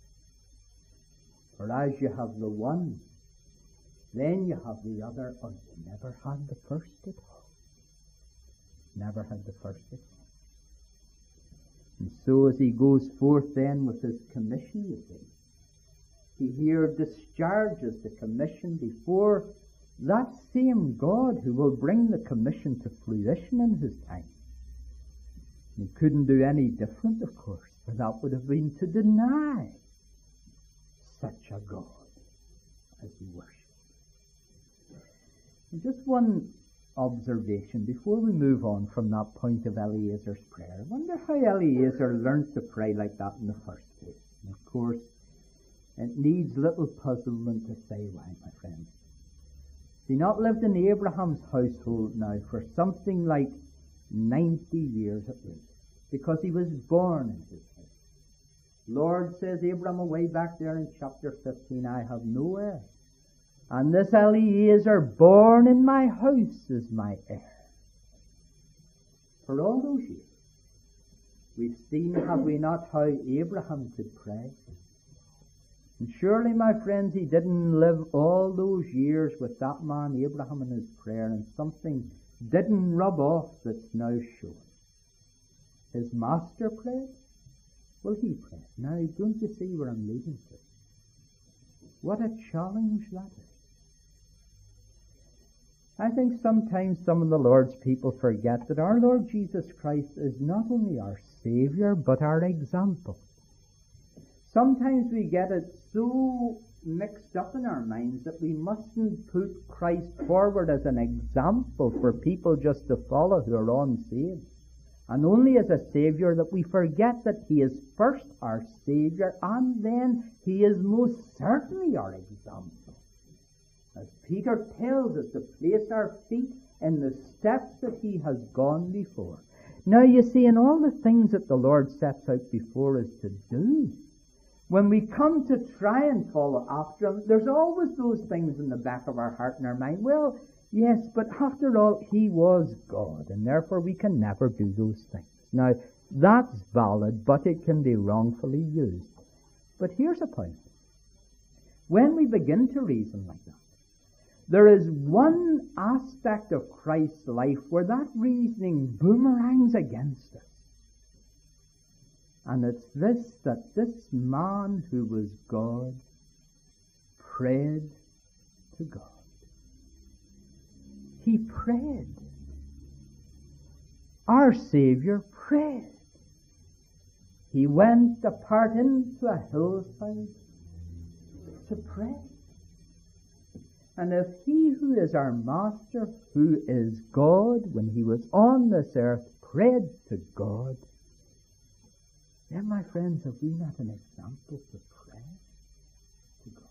Speaker 2: For as you have the one, then you have the other, or you never had the first at all. Never had the first at all. And so as he goes forth then with his commission, you see, he here discharges the commission before that same God who will bring the commission to fruition in his time. He couldn't do any different, of course, for that would have been to deny such a God as we worship. And just one observation before we move on from that point of Eliezer's prayer. I wonder how Eliezer learned to pray like that in the first place. And of course, it needs little puzzlement to say why, my friends. He not lived in Abraham's household now for something like ninety years at least, because he was born in his house. Lord, says Abram away back there in chapter fifteen, I have no heir. And this Eliezer born in my house is my heir. For all those years, we've seen, have we not, how Abraham could pray. And surely, my friends, he didn't live all those years with that man Abraham in his prayer, and something didn't rub off that's now shown. His master prayed? Well, he prayed. Now, don't you see where I'm leading to? What a challenge that is. I think sometimes some of the Lord's people forget that our Lord Jesus Christ is not only our Savior, but our example. Sometimes we get it so mixed up in our minds that we mustn't put Christ forward as an example for people just to follow who are unsaved, and only as a Savior, that we forget that he is first our Savior, and then he is most certainly our example. As Peter tells us to place our feet in the steps that he has gone before. Now you see, in all the things that the Lord sets out before us to do, when we come to try and follow after him, there's always those things in the back of our heart and our mind. Well, yes, but after all, he was God, and therefore we can never do those things. Now, that's valid, but it can be wrongfully used. But here's a point. When we begin to reason like that, there is one aspect of Christ's life where that reasoning boomerangs against us. And it's this, that this man who was God prayed to God. He prayed. Our Savior prayed. He went apart into a hillside to pray. And if he who is our Master, who is God, when he was on this earth, prayed to God, then, my friends, have we not an example to pray to God?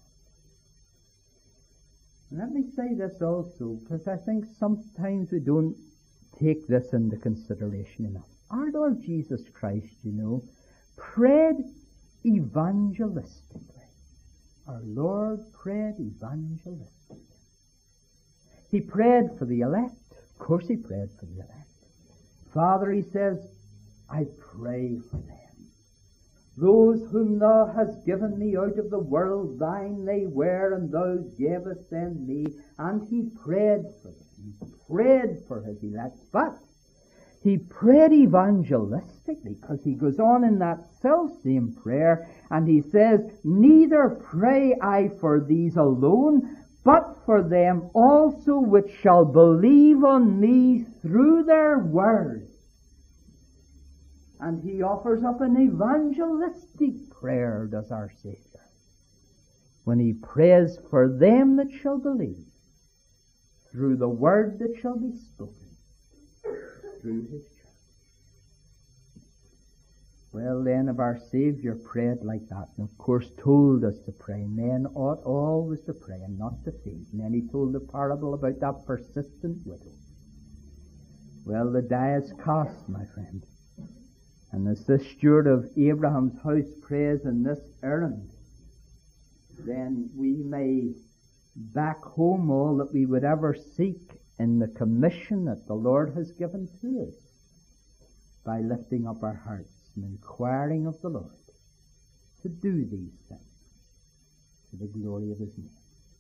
Speaker 2: And let me say this also, because I think sometimes we don't take this into consideration enough. Our Lord Jesus Christ, you know, prayed evangelistically. Our Lord prayed evangelistically. He prayed for the elect. Of course he prayed for the elect. Father, he says, I pray for them. Those whom thou hast given me out of the world, thine they were, and thou gavest them me. And he prayed for them. He prayed for his elect. But he prayed evangelistically, because he goes on in that self-same prayer, and he says, neither pray I for these alone, but for them also which shall believe on me through their word. And he offers up an evangelistic prayer, does our Savior, when he prays for them that shall believe through the word that shall be spoken through his church. Well, then, if our Savior prayed like that, and of course told us to pray, men ought always to pray and not to faint. And then he told the parable about that persistent widow. Well, the die is cast, my friend. And as this steward of Abraham's house prays in this errand, then we may back home all that we would ever seek in the commission that the Lord has given to us by lifting up our hearts and inquiring of the Lord to do these things to the glory of his name.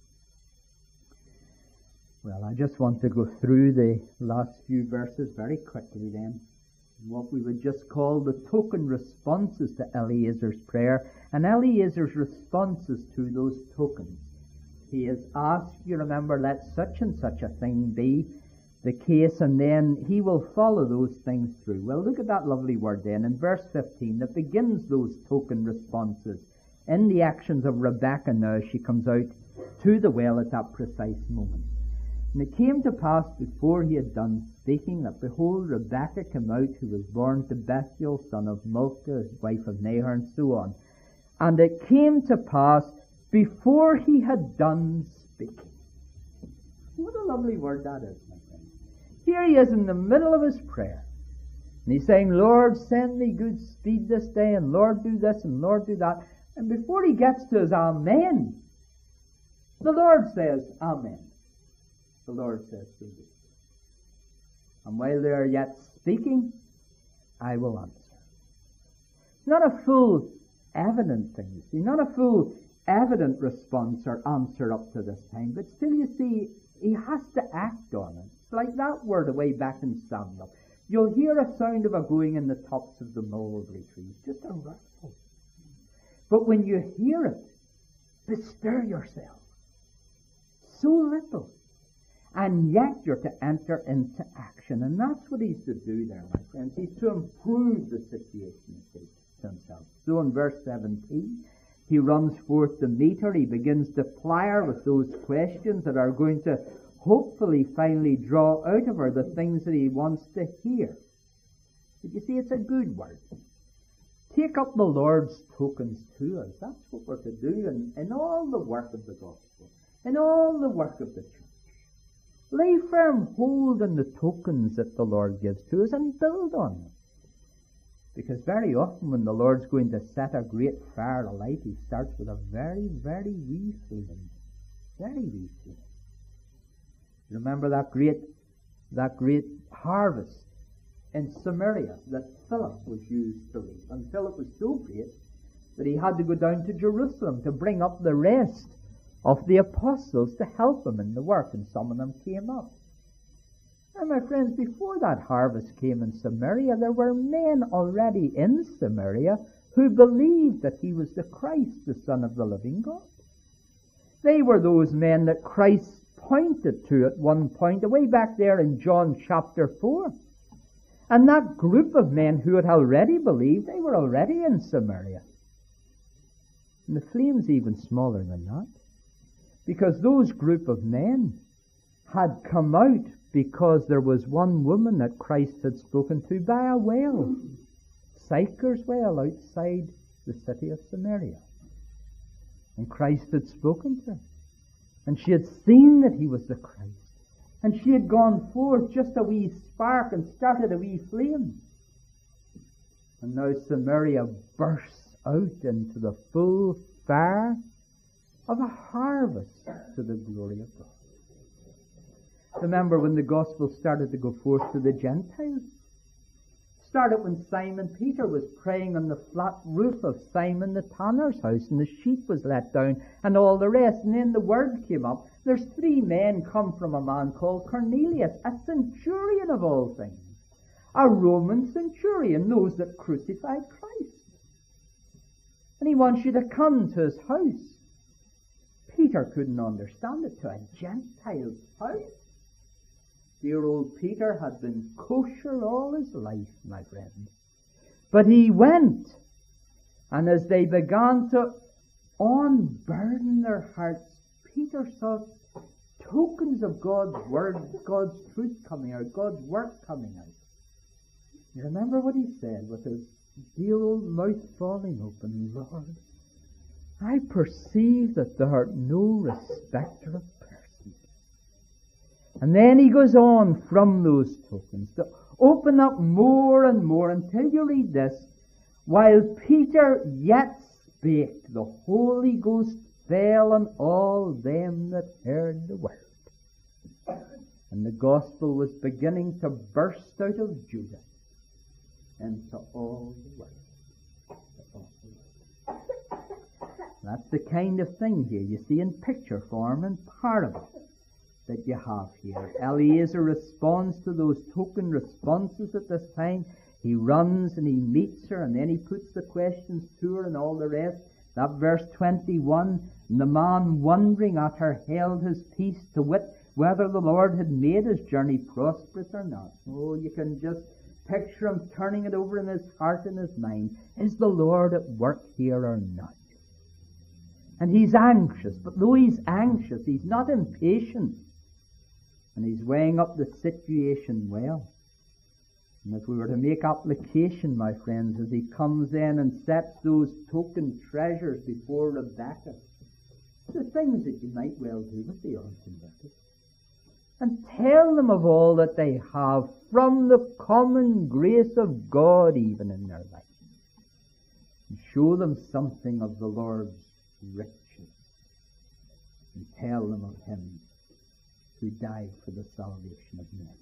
Speaker 2: Well, I just want to go through the last few verses very quickly then. What we would just call the token responses to Eliezer's prayer, and Eliezer's responses to those tokens. He is asked, you remember, let such and such a thing be the case, and then he will follow those things through. Well, look at that lovely word then in verse fifteen that begins those token responses in the actions of Rebekah now as she comes out to the well at that precise moment. And it came to pass before he had done speaking that, behold, Rebekah came out, who was born to Bethuel, son of Milcah, wife of Nahor, and so on. And it came to pass before he had done speaking. What a lovely word that is, my friend. Here he is in the middle of his prayer. And he's saying, Lord, send me good speed this day, and Lord, do this, and Lord, do that. And before he gets to his amen, the Lord says, amen. The Lord says, so be it. And while they are yet speaking, I will answer. It's not a full evident thing, you see, not a full evident response or answer up to this time, but still, you see, he has to act on it. It's like that word away back in Samuel. You'll hear a sound of a going in the tops of the mulberry trees, just a rustle. But when you hear it, bestir yourself. So little. And yet you're to enter into action. And that's what he's to do there, my friends. He's to improve the situation to himself. So in verse seventeen, he runs forth to meet her. He begins to ply her with those questions that are going to hopefully finally draw out of her the things that he wants to hear. But you see, it's a good word. Take up the Lord's tokens to us. That's what we're to do in, in all the work of the gospel, in all the work of the church. Lay firm hold on the tokens that the Lord gives to us and build on them. Because very often when the Lord's going to set a great fire alight, he starts with a very, very wee flame. Very wee flame. Remember that great, that great harvest in Samaria that Philip was used to lead, until it was so great that he had to go down to Jerusalem to bring up the rest of the apostles to help him in the work, and some of them came up. And my friends, before that harvest came in Samaria, there were men already in Samaria who believed that he was the Christ, the Son of the living God. They were those men that Christ pointed to at one point, away back there in John chapter four. And that group of men who had already believed, they were already in Samaria. And the flame's even smaller than that. Because those group of men had come out because there was one woman that Christ had spoken to by a well, Sychar's well, outside the city of Samaria. And Christ had spoken to her. And she had seen that he was the Christ. And she had gone forth just a wee spark and started a wee flame. And now Samaria bursts out into the full fire of a harvest to the glory of God. Remember when the gospel started to go forth to the Gentiles? Started when Simon Peter was praying on the flat roof of Simon the tanner's house, and the sheet was let down and all the rest. And then the word came up, there's three men come from a man called Cornelius, a centurion of all things, a Roman centurion, those that crucified Christ. And he wants you to come to his house. Peter couldn't understand it, to a Gentile's house. Dear old Peter had been kosher all his life, my friends. But he went, and as they began to unburden their hearts, Peter saw tokens of God's word, God's truth coming out, God's work coming out. You remember what he said with his dear old mouth falling open? Lord, I perceive that thou art no respecter of persons. And then he goes on from those tokens to open up more and more until you read this. While Peter yet spake, the Holy Ghost fell on all them that heard the word. And the gospel was beginning to burst out of Judah into all the world. That's the kind of thing here you see in picture form and parable that you have here. Eliezer responds to those token responses at this time. He runs and he meets her, and then he puts the questions to her and all the rest. That verse twenty-one, and the man wondering at her held his peace, to wit whether the Lord had made his journey prosperous or not. Oh, you can just picture him turning it over in his heart and his mind. Is the Lord at work here or not? And he's anxious, but though he's anxious, he's not impatient. And he's weighing up the situation well. And if we were to make application, my friends, as he comes in and sets those token treasures before Rebekah, the things that you might well do with the unconverted, and tell them of all that they have from the common grace of God even in their life, and show them something of the Lord's riches, and tell them of him who died for the salvation of men.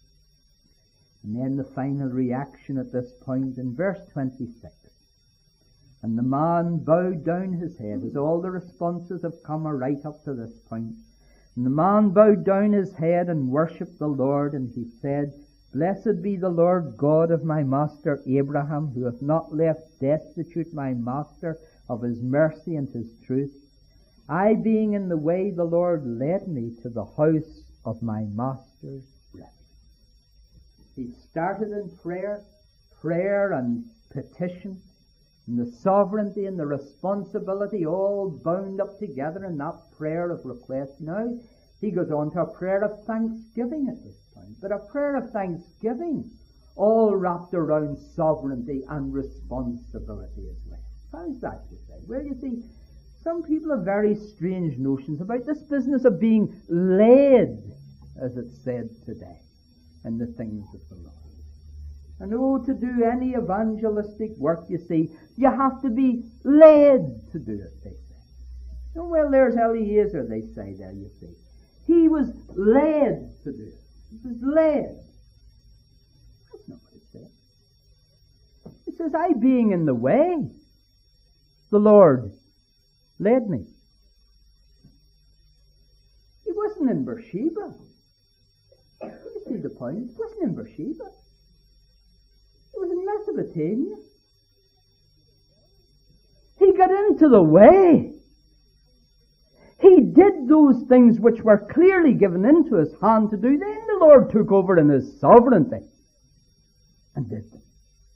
Speaker 2: And then the final reaction at this point in verse twenty-six. And the man bowed down his head, as all the responses have come right up to this point. And the man bowed down his head and worshipped the Lord, and he said, Blessed be the Lord God of my master Abraham, who hath not left destitute my master of his mercy and his truth. I, being in the way, the Lord led me to the house of my master's rest. He started in prayer, prayer and petition, and the sovereignty and the responsibility all bound up together in that prayer of request. Now he goes on to a prayer of thanksgiving at this point, but a prayer of thanksgiving all wrapped around sovereignty and responsibility as well. How's that, you say? Well, you see, some people have very strange notions about this business of being led, as it's said today, in the things of the Lord. And oh, to do any evangelistic work, you see, you have to be led to do it, they say. Oh, well, there's Eliezer, they say there, you see. He was led to do it. He was led. That's not what it says. It says, I being in the way, the Lord led me. He wasn't in Beersheba. You see the point? He wasn't in Beersheba. He was in Mesopotamia. He got into the way. He did those things which were clearly given into his hand to do. Then the Lord took over in his sovereignty and did them.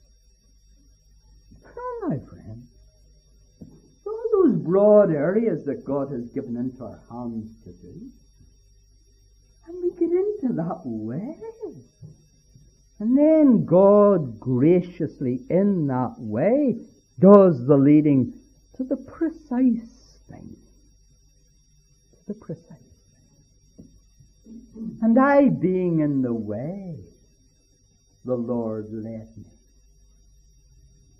Speaker 2: Oh, my friend, all those broad areas that God has given into our hands to do, and we get into that way. And then God graciously, in that way, does the leading to the precise thing. To the precise thing. And I, being in the way, the Lord led me.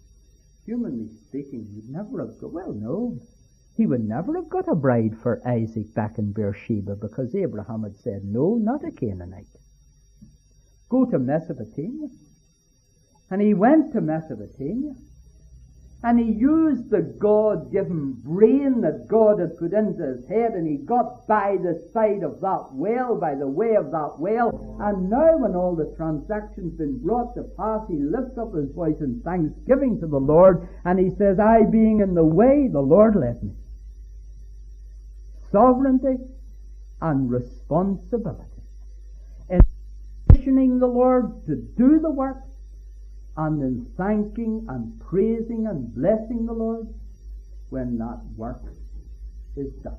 Speaker 2: humanly speaking, would never have got, well, no. He would never have got a bride for Isaac back in Beersheba because Abraham had said, no, not a Canaanite. Go to Mesopotamia. And he went to Mesopotamia. And he used the God-given brain that God had put into his head, and he got by the side of that well, by the way of that well. And now when all the transactions been brought to pass, he lifts up his voice in thanksgiving to the Lord, and he says, I being in the way, the Lord led me. Sovereignty and responsibility. In petitioning the Lord to do the work, and in thanking and praising and blessing the Lord when that work is done.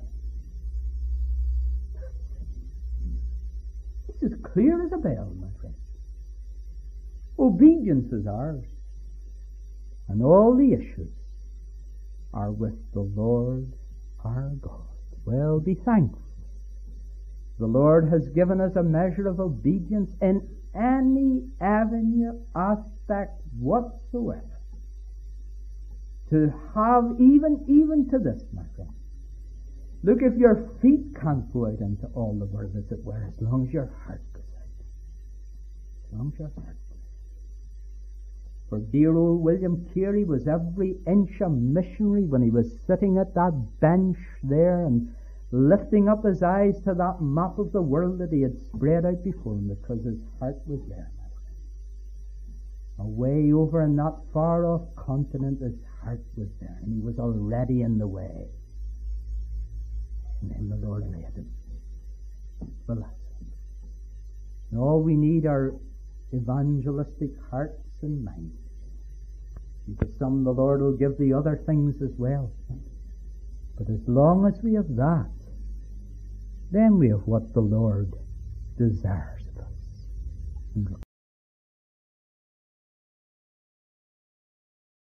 Speaker 2: This is clear as a bell, my friend. Obedience is ours, and all the issues are with the Lord our God. Well, be thankful. The Lord has given us a measure of obedience in any avenue, aspect whatsoever. To have, even, even to this, my friend. Look, if your feet can't go out into all the world, as it were, as long as your heart goes out. As long as your heart goes out. For dear old William Carey was every inch a missionary when he was sitting at that bench there and lifting up his eyes to that map of the world that he had spread out before him, because his heart was there. Away over in that far-off continent, his heart was there, and he was already in the way. And then the Lord led him. Well, that's it. And all we need are evangelistic hearts and minds. And to some the Lord will give the other things as well. But as long as we have that, then we have what the Lord desires of us.